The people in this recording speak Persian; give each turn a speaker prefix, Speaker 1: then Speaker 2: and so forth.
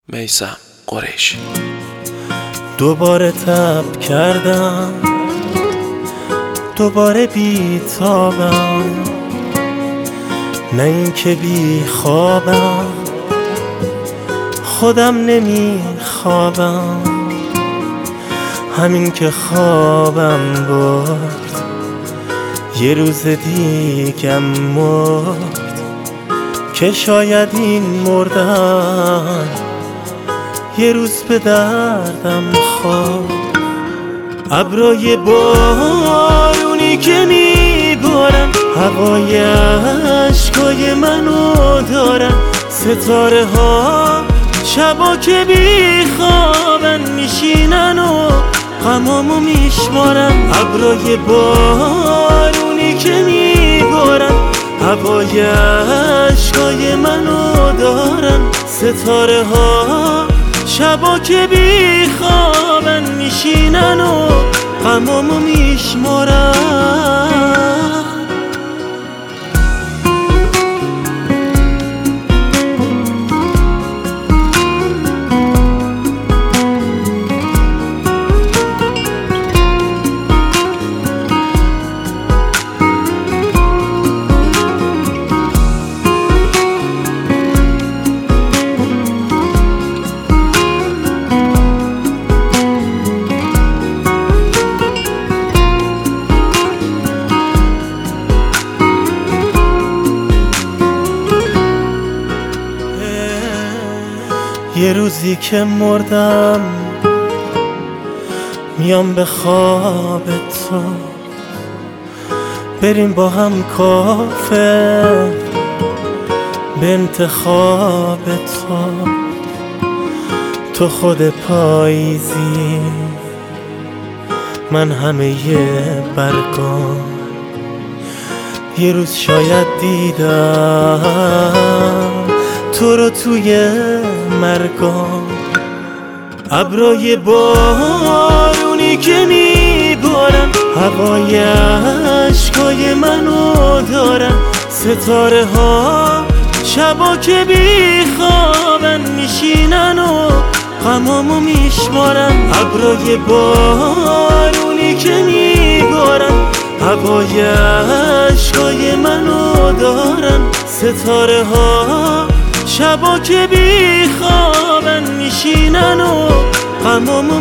Speaker 1: میثم قریشی.
Speaker 2: دوباره تب کردم، دوباره بیتابم، نه این که بی خوابم، خودم نمیخوابم، همین که خوابم برد یه روز دیگم مرد، که شاید این مردن یه روز به دردم خورد. ابرای بارونی که میبارن هوای عشقای منو دارن، ستاره ها شبا که بیخوابن میشینن و غمامو میشمارن. ابرای بارونی که میبارن هوای عشقای منو دارن، ستاره ها شبا که بیخوابن میشینن و غمامو میشمارن. یه روزی که مردم میام به خواب تو، بریم با هم کافه به انتخاب تو خود پاییزی، من همه برگام. یه روز شاید دیدم تو رو توی مرگام. ابرای بارونی که میبارن هوای عشقای منو دارن، ستاره ها شبا که بیخوابن میشینن و غمامو میشمارن. ابرای بارونی که میبارن هوای عشقای منو دارن، ستاره ها شبا که بیخوابن میشینن و غمامو